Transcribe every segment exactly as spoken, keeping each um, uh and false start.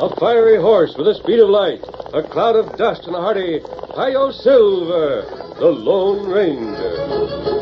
A fiery horse with the speed of light, a cloud of dust, and a hearty Hi-Yo Silver, the Lone Ranger.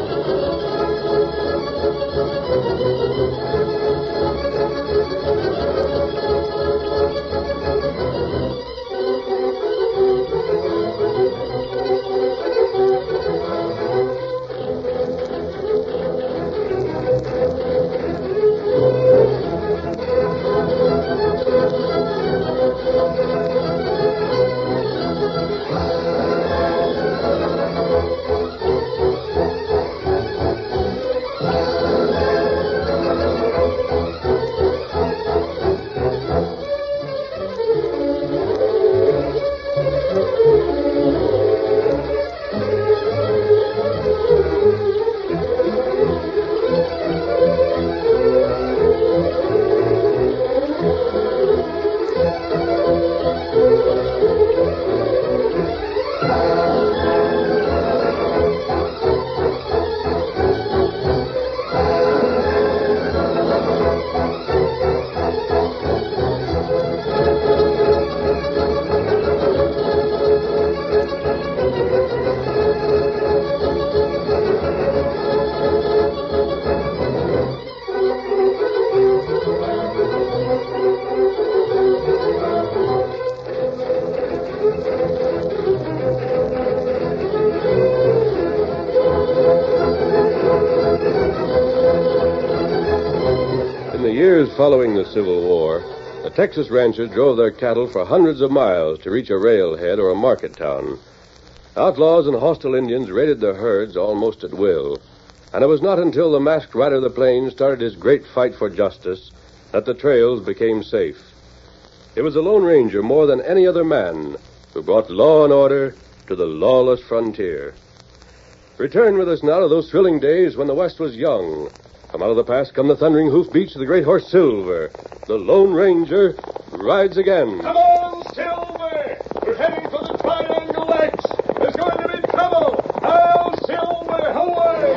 Following the Civil War, the Texas ranchers drove their cattle for hundreds of miles to reach a railhead or a market town. Outlaws and hostile Indians raided their herds almost at will, and it was not until the masked rider of the plains started his great fight for justice that the trails became safe. It was the Lone Ranger more than any other man who brought law and order to the lawless frontier. Return with us now to those thrilling days when the West was young. From out of the past come the thundering hoofbeats of the great horse Silver. The Lone Ranger rides again. Come on, Silver! We're heading for the Triangle X. There's going to be trouble. I'll Silver, away!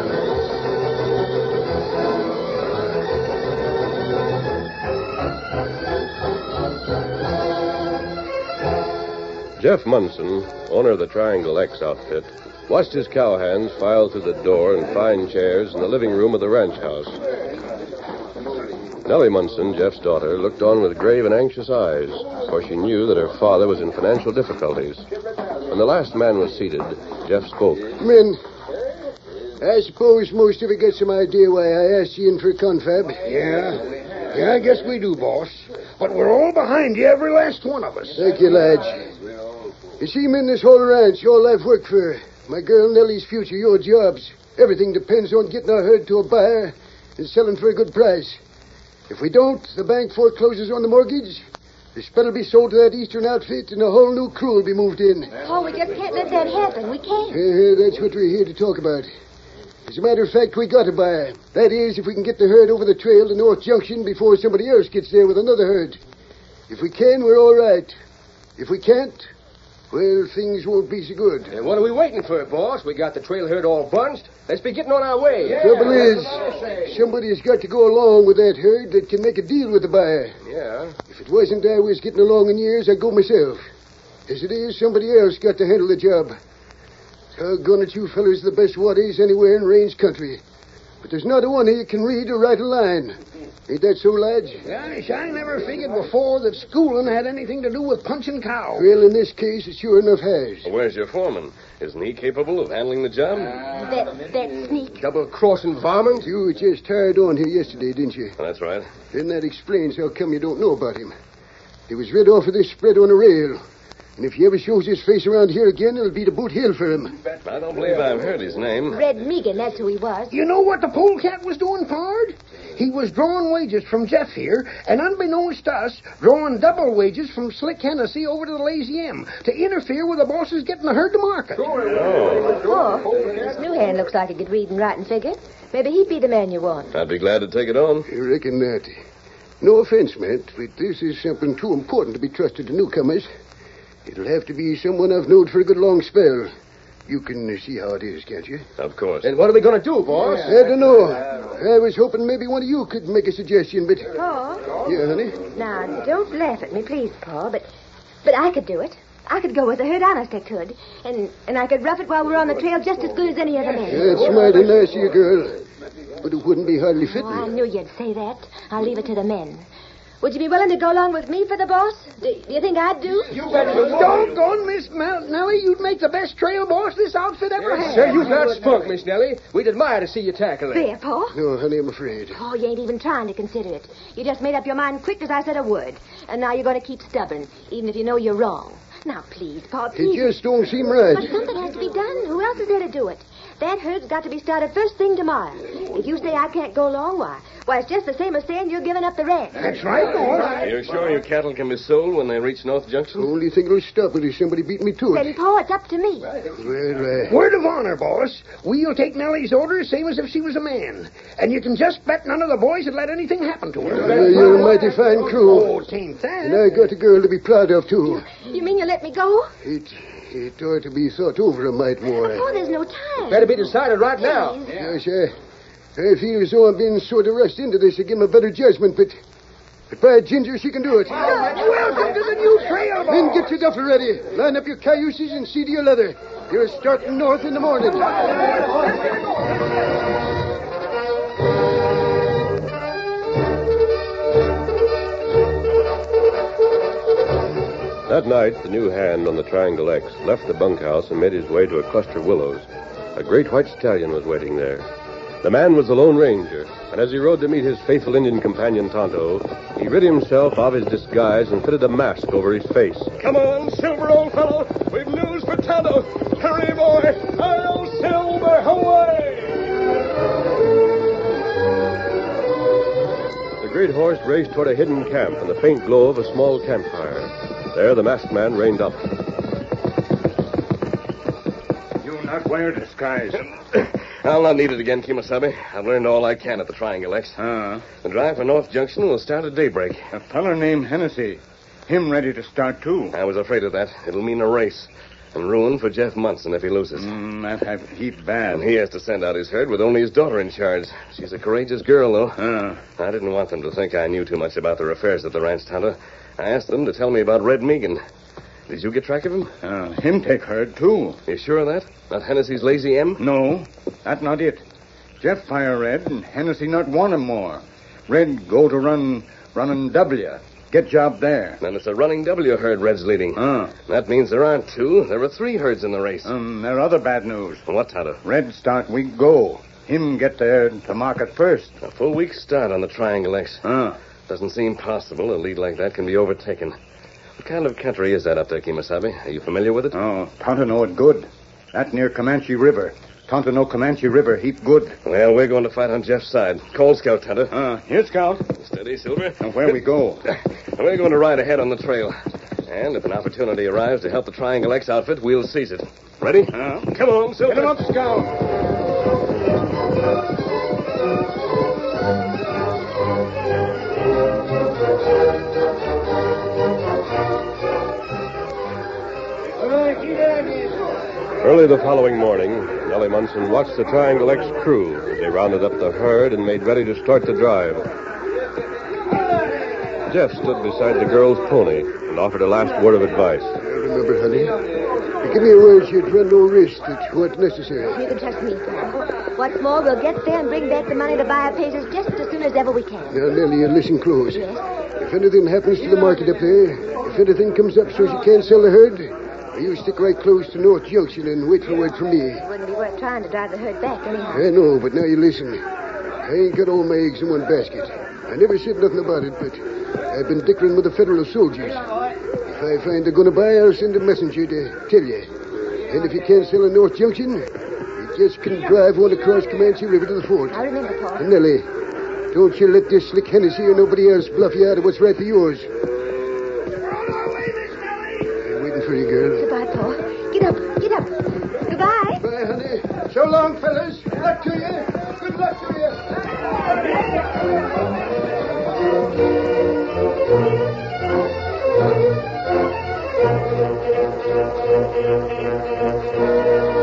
Jeff Munson, owner of the Triangle X outfit, watched his cowhands file through the door and fine chairs in the living room of the ranch house. Nellie Munson, Jeff's daughter, looked on with grave and anxious eyes, for she knew that her father was in financial difficulties. When the last man was seated, Jeff spoke. Men, I suppose most of you get some idea why I asked you in for a confab. Yeah, yeah, I guess we do, boss. But we're all behind you, every last one of us. Thank you, lads. You see, men, this whole ranch, all I've worked for, my girl Nellie's future, your jobs, everything depends on getting our herd to a buyer and selling for a good price. If we don't, the bank forecloses on the mortgage, the spread will be sold to that eastern outfit, and a whole new crew will be moved in. Oh, we just can't let that happen. We can't. Uh, that's what we're here to talk about. As a matter of fact, we got a buyer. That is, if we can get the herd over the trail to North Junction before somebody else gets there with another herd. If we can, we're all right. If we can't, well, things won't be so good. And what are we waiting for, boss? We got the trail herd all bunched. Let's be getting on our way. The trouble is, somebody's got to go along with that herd that can make a deal with the buyer. Yeah. If it wasn't I was getting along in years, I'd go myself. As it is, somebody else got to handle the job. Doggone it, you fellas are the best waddies anywhere in range country. But there's not a one of you can read or write a line. Ain't that so, lads? Gosh, I never figured before that schooling had anything to do with punching cows. Well, in this case, it sure enough has. Well, where's your foreman? Isn't he capable of handling the job? Uh, that, that sneak. Double-crossing varmint? You were just tired on here yesterday, didn't you? Well, that's right. Then that explains how come you don't know about him. He was rid off of this spread on a rail. And if he ever shows his face around here again, it'll be to Boot Hill for him. I don't believe I've heard his name. Red Megan, that's who he was. You know what the polecat was doing, Pard? He was drawing wages from Jeff here, and unbeknownst to us, drawing double wages from Slick Hennessy over to the Lazy M to interfere with the bosses getting the herd to market. Oh. Oh, this new hand looks like he could read and write and figure. Maybe he'd be the man you want. I'd be glad to take it on. I reckon that. No offense, Matt, but this is something too important to be trusted to newcomers. It'll have to be someone I've known for a good long spell. You can see how it is, can't you? Of course. And what are we going to do, boss? I don't know. I was hoping maybe one of you could make a suggestion, but... Paul? Yeah, honey? Now, don't laugh at me, please, Paul, but but I could do it. I could go with the herd, honest I could. And and I could rough it while we're on the trail just as good as any other man. That's mighty nice of you, girl. But it wouldn't be hardly fitting. Oh, I knew you'd say that. I'll leave it to the men. Would you be willing to go along with me for the boss? Do, do you think I'd do? You bet you doggone, Miss Mel- Nellie, you'd make the best trail boss this outfit ever had. Sir, you've got spunk, Miss Nellie. We'd admire to see you tackle it. There, Paul. No, honey, I'm afraid. Oh, you ain't even trying to consider it. You just made up your mind quick as I said a word. And now you're going to keep stubborn, even if you know you're wrong. Now, please, Paul, please. It just don't seem right. But something has to be done. Who else is there to do it? That herd's got to be started first thing tomorrow. If you say I can't go along, why? Why, it's just the same as saying you're giving up the ranch. That's right, boss. You're sure your cattle can be sold when they reach North Junction? The only thing that'll stop it is somebody beat me to Then, it. Paul, it's up to me. Well, uh, Word of honor, boss. We'll take Nellie's orders same as if she was a man. And you can just bet none of the boys would let anything happen to her. uh, you're a mighty fine crew. Oh, tain't that. And I got a girl to be proud of, too. You mean you let me go? It, it ought to be thought over a mite more. Oh, there's no time. Better be decided right now. Yes, I, I feel as though I'm being sort of rushed into this to give him a better judgment, but... But by Ginger, she can do it. Welcome to the new trail, boss. Then get your duffel ready. Line up your cayuses and see to your leather. You're starting north in the morning. That night, the new hand on the Triangle X left the bunkhouse and made his way to a cluster of willows. A great white stallion was waiting there. The man was the Lone Ranger, and as he rode to meet his faithful Indian companion, Tonto, he rid himself of his disguise and fitted a mask over his face. Come on, Silver, old fellow. We've news for Tonto. Hurry, boy. I'll Silver, away! The great horse raced toward a hidden camp in the faint glow of a small campfire. There, the masked man reined up. You not wear disguise. I'll not need it again, Kimasabi. I've learned all I can at the Triangle X. Ah, The drive for North Junction will start at daybreak. a feller named Hennessy. Him ready to start, too. I was afraid of that. It'll mean a race. And ruin for Jeff Munson if he loses. Mm, that have heap bad. And he has to send out his herd with only his daughter in charge. She's a courageous girl, though. Ah, I didn't want them to think I knew too much about their affairs at the ranch, Tonto. I asked them to tell me about Red Meegan. Did you get track of him? ah, him take herd, too. You sure of that? Not Hennessy's Lazy M? No, that not it. Jeff fire Red, and Hennessy not want him more. Red go to run, running W. Get job there. Then it's a running W herd Red's leading. Ah, That means there aren't two. There are three herds in the race. um, there other bad news. What, Tonto? Red start week go. Him get there to market first. A full week's start on the Triangle X. Ah, Doesn't seem possible a lead like that can be overtaken. What kind of country is that up there, Kimasabi? Are you familiar with it? oh, Tonto know it good. That near Comanche River. Tonto know Comanche River heap good. Well, we're going to fight on Jeff's side. Call Scout, Tonto. Ah, here, Scout. Steady, Silver. And where we go? We're going to ride ahead on the trail. And if an opportunity arrives to help the Triangle X outfit, we'll seize it. Ready? Ah, Come on, Silver. get him up, Scout. Early the following morning, Nellie Munson watched the Triangle X crew as they rounded up the herd and made ready to start the drive. Jeff stood beside the girl's pony and offered a last word of advice. Remember, honey, give me a word you'd run no risk. It's what's necessary. You can trust me, Paul. What's more, we'll get there and bring back the money to buy our places just as soon as ever we can. Now, Nellie, you listen close. Yes? If anything happens to the market up there, if anything comes up so you can't sell the herd, you stick right close to North Junction and wait for word from me. It wouldn't be worth trying to drive the herd back, anyhow. I know, but now you listen. I ain't got all my eggs in one basket. I never said nothing about it, but I've been dickering with the federal soldiers. If I find they're going to buy, I'll send a messenger to tell you. And if you can't sell in North Junction, you just can drive on across Comanche River to the fort. I remember, Paul. And Nellie, don't you let this slick Hennessy or nobody else bluff you out of what's right for yours. I'm waiting for you, girl. Goodbye, Paul. Get up. Get up. Goodbye. Bye, honey. So long, fellas. Good luck to you. Good luck to you.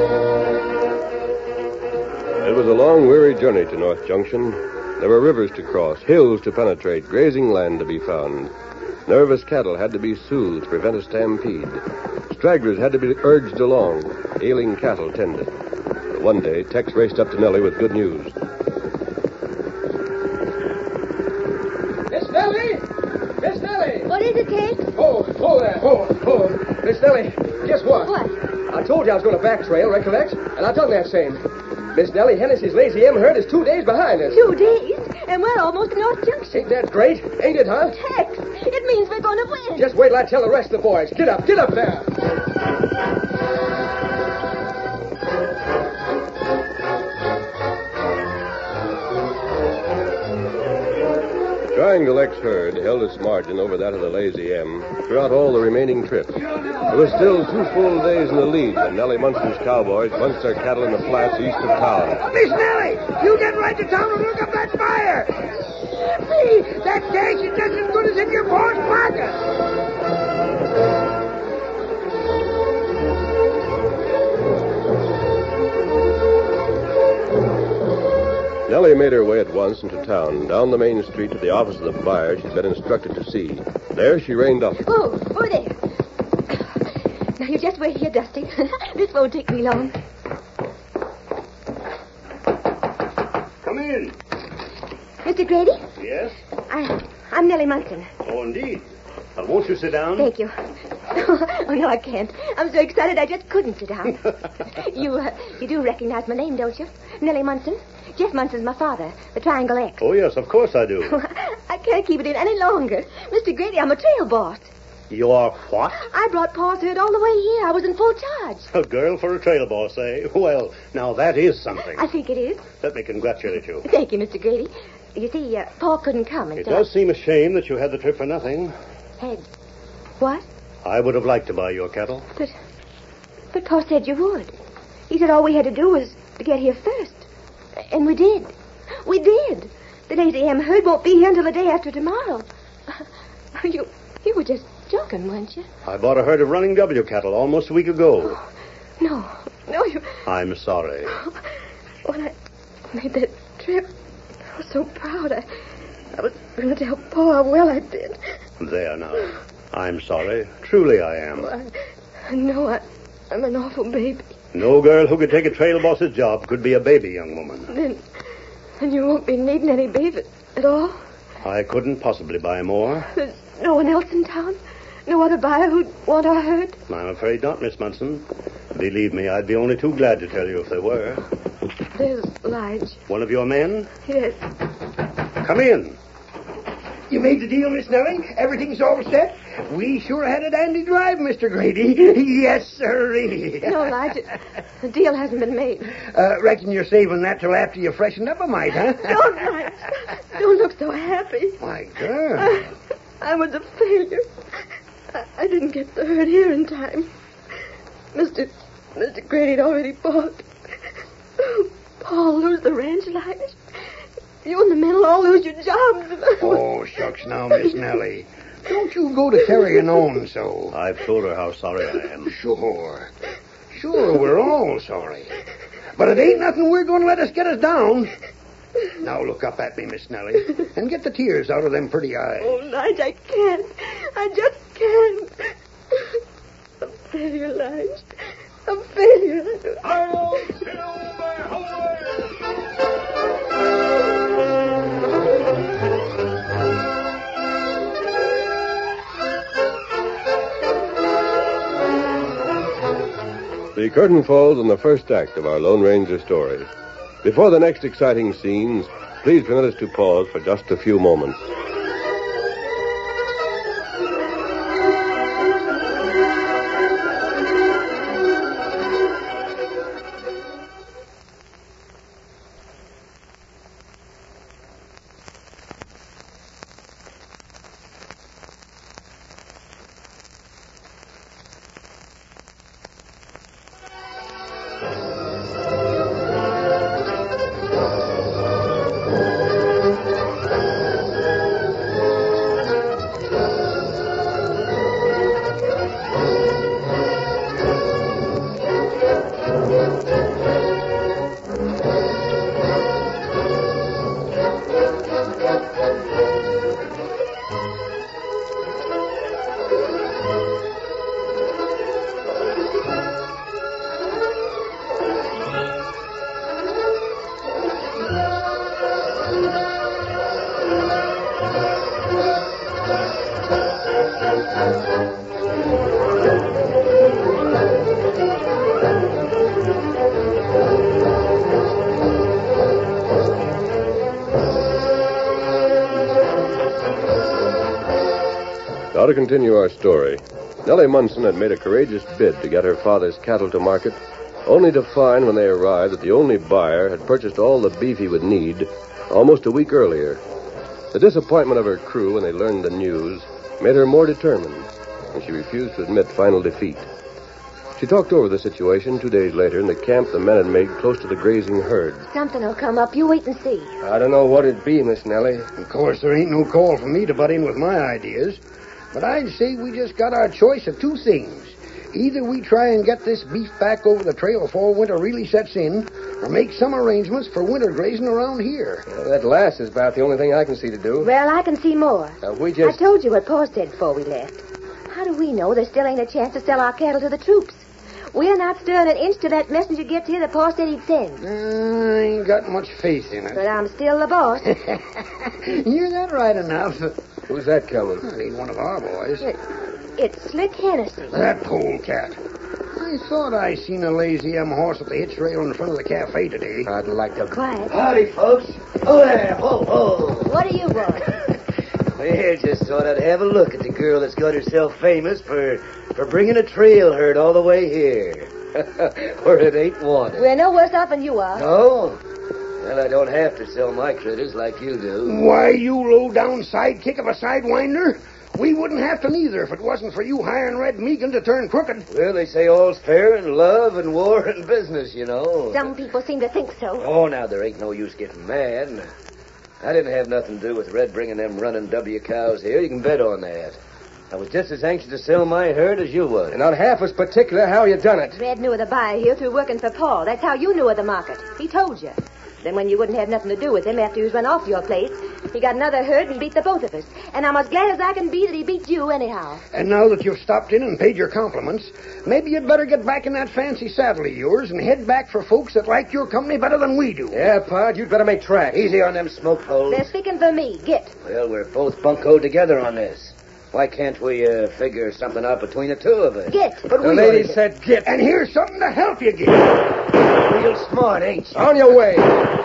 It was a long, weary journey to North Junction. There were rivers to cross, hills to penetrate, grazing land to be found. Nervous cattle had to be soothed to prevent a stampede. Stragglers had to be urged along, ailing cattle tended. But one day, Tex raced up to Nellie with good news. Miss Nellie! Miss Nellie! What is it, Tex? Oh, oh there. Oh, oh. Miss Nellie, guess what? What? I told you I was going to back trail, recollect? And I done that same. Miss Nellie, Hennessy's Lazy M herd is two days behind us. Two days? And we're almost at North Junction. Ain't that great? Ain't it, huh? Tex, it means we're going to win. Just wait till I tell the rest of the boys. Get up, get up there. Triangle X herd held its margin over that of the Lazy M throughout all the remaining trip. There were still two full days in the lead when Nellie Munson's cowboys bunched their cattle in the flats east of town. Miss Nellie, you get right to town and look up that fire. Yippee! That dash is just as good as in your pa's pocket. Nellie made her way at once into town, down the main street to the office of the buyer she'd been instructed to see. There she reined up. Oh, oh there. Now, you just wait here, Dusty. This won't take me long. Come in. Mister Grady? Yes? I, I'm Nellie Munson. Oh, indeed. Well, won't you sit down? Thank you. Oh, no, I can't. I'm so excited I just couldn't sit down. you, uh, you do recognize my name, don't you? Nellie Munson. Jeff Munson's my father, the Triangle X. Oh, yes, of course I do. I can't keep it in any longer. Mister Grady, I'm a trail boss. You are what? I brought Pa's herd all the way here. I was in full charge. A girl for a trail boss, eh? Well, now that is something. I think it is. Let me congratulate you. Thank you, Mister Grady. You see, uh, Pa couldn't come. And, It uh, does seem a shame that you had the trip for nothing. Had... What? I would have liked to buy your cattle. But... But Pa said you would. He said all we had to do was to get here first. And we did. We did. The Lazy M herd won't be here until the day after tomorrow. You... You were just joking, weren't you? I bought a herd of running W cattle almost a week ago. Oh, no. No, you... I'm sorry. When I made that trip, I was so proud. I, I was going to tell Pa how well I did. There now. I'm sorry. Truly I am. Oh, I, I know I, I'm an awful baby. No girl who could take a trail boss's job could be a baby, young woman. Then, then you won't be needing any beef at all? I couldn't possibly buy more. There's no one else in town? No other buyer who'd want our herd? I'm afraid not, Miss Munson. Believe me, I'd be only too glad to tell you if there were. There's Lige. One of your men? Yes. Come in. You made the deal, Miss Nellie? Everything's all set? We sure had a dandy drive, Mister Grady. Yes, sirree. No, Lige, the deal hasn't been made. Uh, reckon you're saving that till after you freshened up a mite, huh? Don't, Lige. Don't look so happy. My girl. I, I was a failure. I, I didn't get the herd here in time. Mister Mister Grady'd already bought. Paul lose the ranch, Lige. You and the men will all lose your jobs. Oh, shucks now, Miss Nellie. Don't you go to carrying on so. I've told her how sorry I am. Sure. Sure, we're all sorry. But it ain't nothing we're going to let us get us down. Now look up at me, Miss Nellie, and get the tears out of them pretty eyes. Oh, Lige, I can't. I just can't. A failure, Lige. A failure. I'll Silver, away! The curtain falls on the first act of our Lone Ranger story. Before the next exciting scenes, please permit us to pause for just a few moments. Now to continue our story. Nellie Munson had made a courageous bid to get her father's cattle to market, only to find when they arrived that the only buyer had purchased all the beef he would need almost a week earlier. The disappointment of her crew when they learned the news made her more determined, and she refused to admit final defeat. She talked over the situation two days later in the camp the men had made close to the grazing herd. Something will come up. You wait and see. I don't know what it'd be, Miss Nellie. Of course, there ain't no call for me to butt in with my ideas. But I'd say we just got our choice of two things. Either we try and get this beef back over the trail before winter really sets in, or make some arrangements for winter grazing around here. Well, that last is about the only thing I can see to do. Well, I can see more. Now, we just... I told you what Pa said before we left. How do we know there still ain't a chance to sell our cattle to the troops? We're not stirring an inch till that messenger gets here that Pa said he'd send. Uh, I ain't got much faith in it. But I'm still the boss. You're that right enough. Who's that coming? Well, ain't one of our boys. It, it's Slick Hennessy. That polecat. I thought I seen a lazy M horse at the hitch rail in front of the cafe today. I'd like to... Quiet. Howdy, folks. Oh, there. Ho, ho. What do you want? Well, just thought I'd have a look at the girl that's got herself famous for for bringing a trail herd all the way here. Where it ain't wanted. We're no worse off than you are. No? Well, I don't have to sell my critters like you do. Why, you low-down sidekick of a sidewinder? We wouldn't have to neither if it wasn't for you hiring Red Meegan to turn crooked. Well, they say all's fair in love and war and business, you know. Some people seem to think so. Oh, now, there ain't no use getting mad. I didn't have nothing to do with Red bringing them running W cows here. You can bet on that. I was just as anxious to sell my herd as you was. And not half as particular how you done it. Red knew of the buyer here through working for Paul. That's how you knew of the market. He told you. Then when you wouldn't have nothing to do with him after he was run off your place, he got another herd and beat the both of us. And I'm as glad as I can be that he beat you anyhow. And now that you've stopped in and paid your compliments, maybe you'd better get back in that fancy saddle of yours and head back for folks that like your company better than we do. Yeah, Pod, you'd better make tracks. Easy on them smoke holes. They're sticking for me. Get. Well, we're both buncoed together on this. Why can't we uh, figure something out between the two of us? Get. But The we lady said get. And here's something to help you get. Real smart, ain't you? On your way.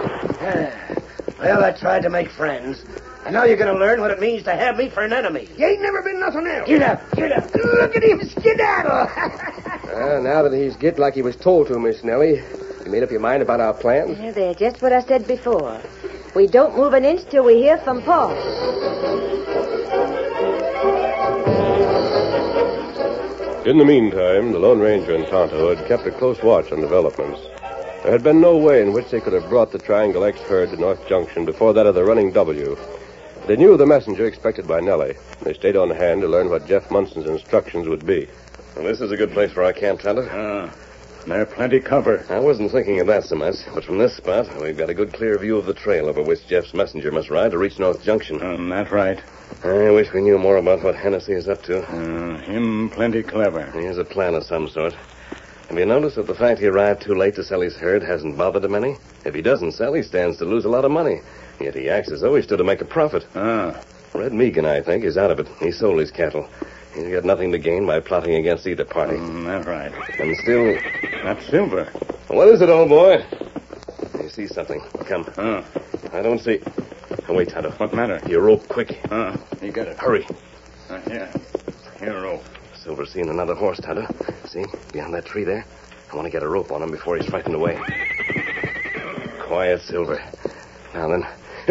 Well, I tried to make friends. And now you're going to learn what it means to have me for an enemy. You ain't never been nothing else. Get up, get up. Look at him skedaddle. Well, now that he's get like he was told to, Miss Nellie, you made up your mind about our plans? Yeah, they're just what I said before. We don't move an inch till we hear from Paul. In the meantime, the Lone Ranger and Tonto had kept a close watch on developments. There had been no way in which they could have brought the Triangle X herd to North Junction before that of the Running W. They knew of the messenger expected by Nellie. They stayed on hand to learn what Jeff Munson's instructions would be. Well, this is a good place for our camp, Tonto. Ah, there's plenty cover. I wasn't thinking of that so much, but from this spot, we've got a good clear view of the trail over which Jeff's messenger must ride to reach North Junction. Um, that's right. I wish we knew more about what Hennessy is up to. Uh, him plenty clever. He has a plan of some sort. Have you noticed that the fact he arrived too late to sell his herd hasn't bothered him any? If he doesn't sell, he stands to lose a lot of money. Yet he acts as though he stood to make a profit. Ah. Red Meegan, I think, is out of it. He sold his cattle. He's got nothing to gain by plotting against either party. Mm, that's right. And still... That's Silver. What is it, old boy? You see something. Come. Ah. I don't see... Oh, wait, Tonto. What matter? Your rope, quick. Ah, you got it. Hurry. Uh, here. Here, rope. Silver's seen another horse, Tonto. See? Behind that tree there? I want to get a rope on him before he's frightened away. Quiet, Silver. Now then.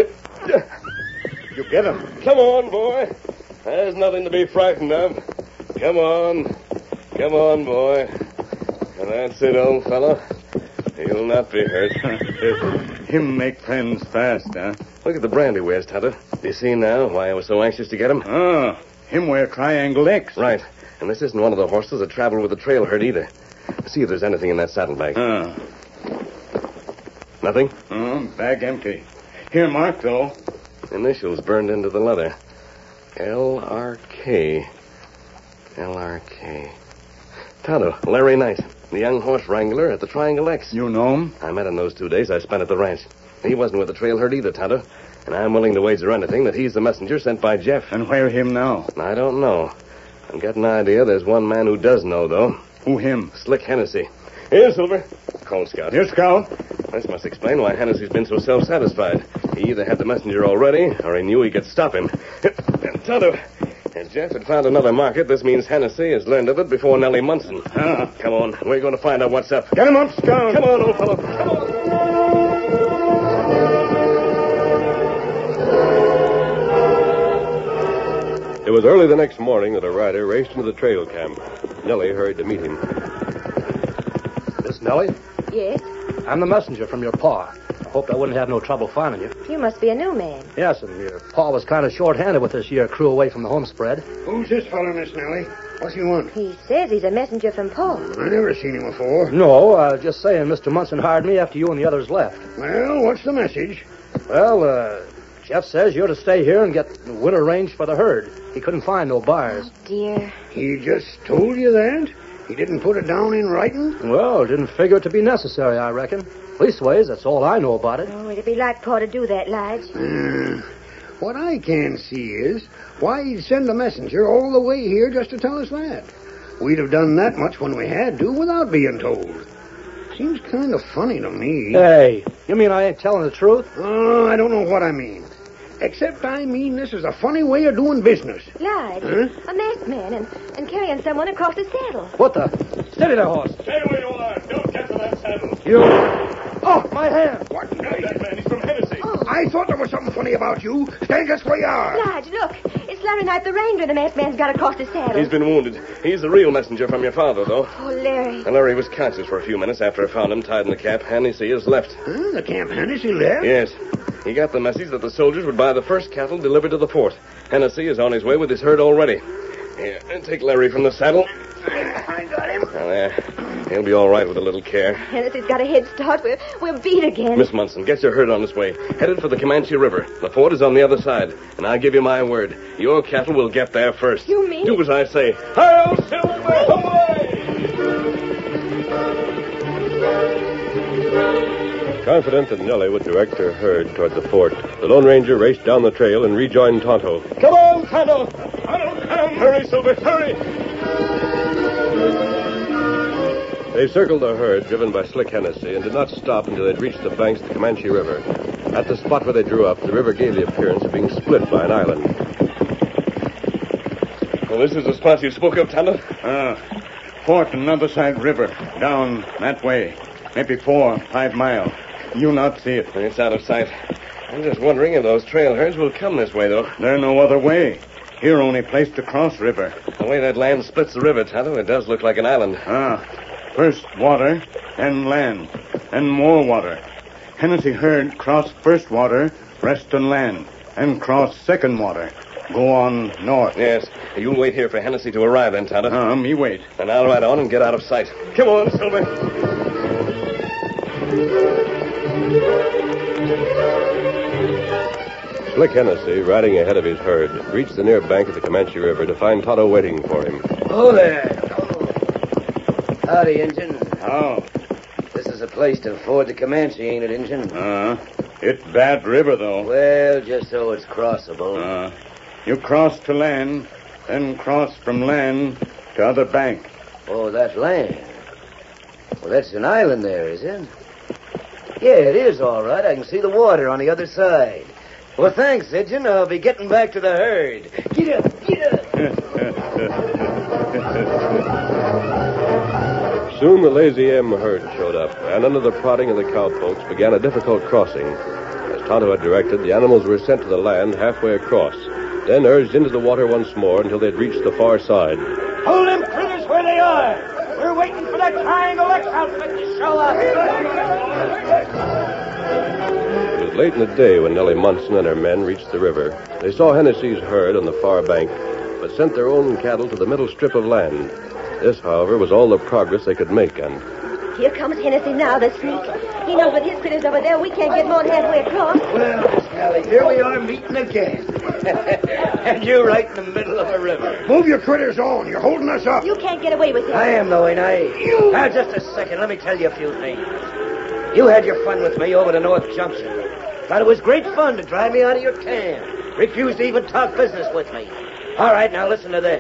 You get him. Come on, boy. There's nothing to be frightened of. Come on. Come on, boy. And that's it, old fellow. You'll not be hurt. Him make friends fast, huh? Look at the brand he wears, Tonto. Do you see now why I was so anxious to get him? Ah, him wear Triangle X. Right. And this isn't one of the horses that traveled with the trail herd either. See if there's anything in that saddlebag. Ah. Nothing? Oh, bag empty. Here, Mark, though. Initials burned into the leather. L R K. L R K. Tonto, Larry Knight, the young horse wrangler at the Triangle X. You know him? I met him those two days I spent at the ranch. He wasn't with the trail herd either, Tonto. And I'm willing to wager anything that he's the messenger sent by Jeff. And where him now? I don't know. I'm getting an idea there's one man who does know, though. Who him? Slick Hennessy. Here, Silver. Call Scout. Here, Scout. This must explain why Hennessy's been so self-satisfied. He either had the messenger already, or he knew he could stop him. And Tonto, as Jeff had found another market, this means Hennessy has learned of it before Nellie Munson. Ah. Come on, we're going to find out what's up. Get him up, Scout. Come on, old fellow. Come on. It was early the next morning that a rider raced into the trail camp. Nellie hurried to meet him. Miss Nellie? Yes? I'm the messenger from your pa. I hoped I wouldn't have no trouble finding you. You must be a new man. Yes, and your pa was kind of short-handed with this year crew away from the home spread. Who's this fellow, Miss Nellie? What's he want? He says he's a messenger from Paul. I never seen him before. No, I was just saying Mister Munson hired me after you and the others left. Well, what's the message? Well, uh, Jeff says you're to stay here and get winter range for the herd. He couldn't find no buyers. Oh, dear. He just told you that? He didn't put it down in writing? Well, didn't figure it to be necessary, I reckon. Leastways, that's all I know about it. Oh, it'd be like Paul to do that, Lige. Uh, what I can see is why he'd send a messenger all the way here just to tell us that. We'd have done that much when we had to without being told. Seems kind of funny to me. Hey, you mean I ain't telling the truth? Oh, I don't know what I mean. Except I mean this is a funny way of doing business. Lige, Huh? a masked man and, and carrying someone across the saddle. What the? Steady there, horse. Stay where you are. Don't get to that saddle. You... Oh, my hand. What? That man, he's from Hennessy. Oh. I thought there was something funny about you. Stand just where you are. Lige, look. It's Larry Knight, the wrangler the masked man's got across the saddle. He's been wounded. He's the real messenger from your father, though. Oh, Larry. And Larry was conscious for a few minutes after I found him tied in the cap. Hennessy has left. Huh? The Camp Hennessy left? Yes. He got the message that the soldiers would buy the first cattle delivered to the fort. Hennessy is on his way with his herd already. Here, take Larry from the saddle. I got him. Now, there. He'll be all right with a little care. Hennessy's got a head start. We're, we're beat again. Miss Munson, get your herd on its way. Headed for the Comanche River. The fort is on the other side. And I give you my word, your cattle will get there first. You mean? Do as I say. Hail, Silver, away! Confident that Nellie would direct her herd toward the fort, the Lone Ranger raced down the trail and rejoined Tonto. Come on, Tonto. Tonto, come. Hurry, Silver, hurry. They circled the herd, driven by Slick Hennessy, and did not stop until they'd reached the banks of the Comanche River. At the spot where they drew up, the river gave the appearance of being split by an island. Well, this is the spot you spoke of, Tonto? Ah, fort on the other side river. Down that way. Maybe four, five mile. You not see it. It's out of sight. I'm just wondering if those trail herds will come this way, though. There no other way. Here only place to cross river. The way that land splits the river, Tonto, it does look like an island. Ah, first water, then land, then more water. Hennessy herd cross first water, rest on land, and cross second water. Go on north. Yes. You'll wait here for Hennessy to arrive, then, Tonto. Ah, me wait. And I'll ride on and get out of sight. Come on, Silver. Slick Hennessy, riding ahead of his herd, reached the near bank of the Comanche River to find Tonto waiting for him. Oh, there. Howdy, Injun. Oh. This is a place to ford the Comanche, ain't it, Injun? Uh, it's bad river, though. Well, just so it's crossable. Uh, you cross to land, then cross from land to other bank. Oh, that land. Well, that's an island there, is it? Yeah, it is all right. I can see the water on the other side. Well, thanks, Injun. I'll be getting back to the herd. Get up, get up. Soon the Lazy M herd showed up, and under the prodding of the cowpokes began a difficult crossing. As Tonto had directed, the animals were sent to the land halfway across, then urged into the water once more until they'd reached the far side. Hold them critters where they are. We're waiting for that Triangle X outfit to show up. It was late in the day when Nellie Munson and her men reached the river. They saw Hennessy's herd on the far bank, but sent their own cattle to the middle strip of land. This, however, was all the progress they could make, and... Here comes Hennessy now, the sneak. He knows with his critters over there we can't get more than halfway across. Well, Miss Nellie, here we are meeting again. And you're right in the middle of a river. Move your critters on. You're holding us up. You can't get away with him. I am, though, ain't I? You... Now, just a second. Let me tell you a few things. You had your fun with me over to North Junction. Thought it was great fun to drive me out of your camp. Refused to even talk business with me. All right, now listen to this.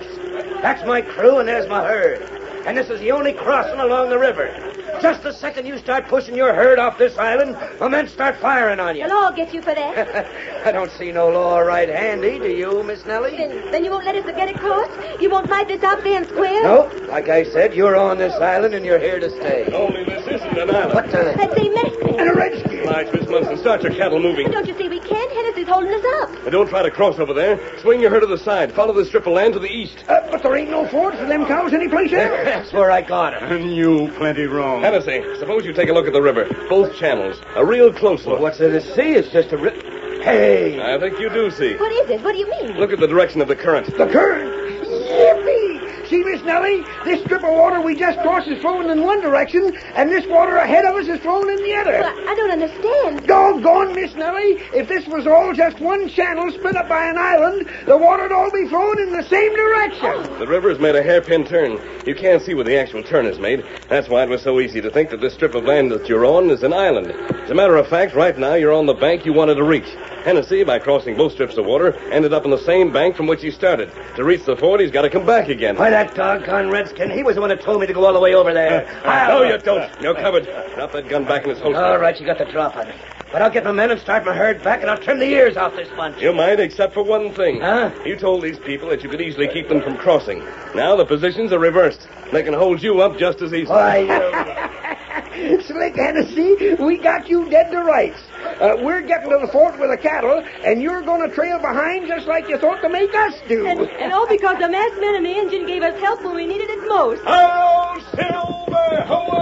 That's my crew, and there's my herd. And this is the only crossing along the river. Just the second you start pushing your herd off this island, my men start firing on you. The law gets you for that. I don't see no law right handy, do you, Miss Nellie? Then, then you won't let us get across? You won't fight this out fair and square? No. Like I said, you're on this island, and you're here to stay. Only this isn't an island. What the... That same Mexican. And a redskin. March, Miss Munson, start your cattle moving. Don't you see we can't? Hennessy's holding us up. And don't try to cross over there. Swing your herd to the side. Follow the strip of land to the east. Uh, but there ain't no ford for them cows anyplace else. That's where I got her. And you plenty wrong. Hennessy, suppose you take a look at the river. Both channels. A real close look. Well, what's there to see? It's just a... Ri- hey! I think you do see. What is it? What do you mean? Look at the direction of the current. The current? Yippee! See, Miss Nellie, this strip of water we just crossed is flowing in one direction, and this water ahead of us is flowing in the other. Well, I, I don't understand. Doggone, Miss Nellie, if this was all just one channel split up by an island, the water'd all be flowing in the same direction. Oh. The river's made a hairpin turn. You can't see where the actual turn is made. That's why it was so easy to think that this strip of land that you're on is an island. As a matter of fact, right now you're on the bank you wanted to reach. Hennessy, by crossing both strips of water, ended up on the same bank from which he started. To reach the ford, he's got to come back again. Why, that doggone redskin, he was the one that told me to go all the way over there. Uh, no, you don't. You're covered. Drop that gun back in its holster. All right, you got the drop on it. But I'll get my men and start my herd back, and I'll trim the ears off this bunch. You might, except for one thing. Huh? You told these people that you could easily keep them from crossing. Now the positions are reversed. They can hold you up just as easily. Why, you... Slick Hennessy, we got you dead to rights. Uh, we're getting to the fort with the cattle, and you're going to trail behind just like you thought to make us do. And, and all because the masked men and the engine gave us help when we needed it most. Hail, Silver,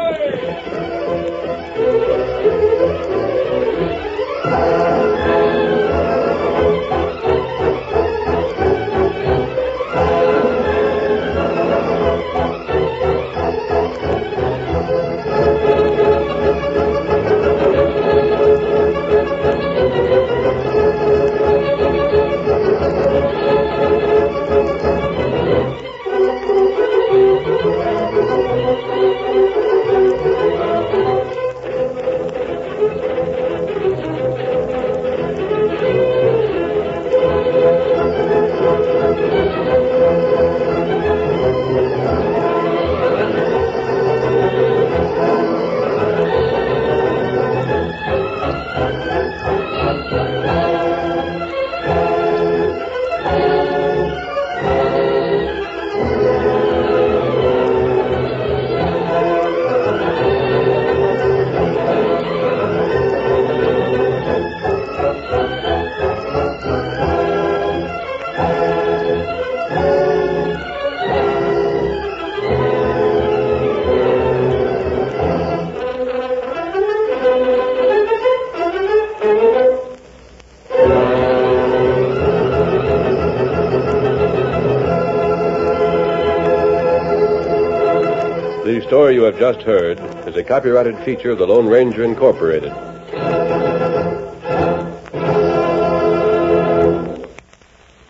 away! The story you have just heard is a copyrighted feature of the Lone Ranger Incorporated.